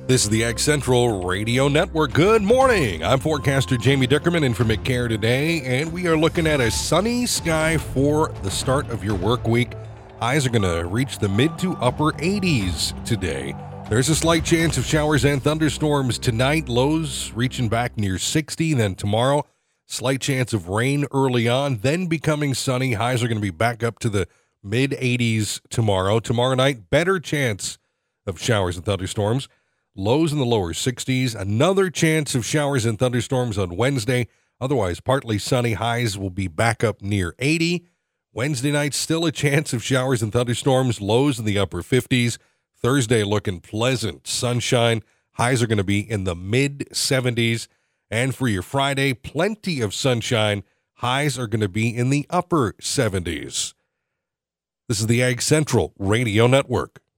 This is the Ag Central Radio Network. Good morning. I'm forecaster Jamie Dickerman in for McCare today, and we are looking at a sunny sky for the start of your work week. Highs are going to reach the mid to upper 80s today. There's a slight chance of showers and thunderstorms tonight. Lows reaching back near 60. Then tomorrow, slight chance of rain early on, then becoming sunny. Highs are going to be back up to the mid 80s tomorrow. Tomorrow night, better chance of showers and thunderstorms. Lows in the lower 60s. Another chance of showers and thunderstorms on Wednesday. Otherwise, partly sunny. Highs will be back up near 80. Wednesday night, still a chance of showers and thunderstorms. Lows in the upper 50s. Thursday looking pleasant. Sunshine. Highs are going to be in the mid 70s. And for your Friday, plenty of sunshine. Highs are going to be in the upper 70s. This is the Ag Central Radio Network.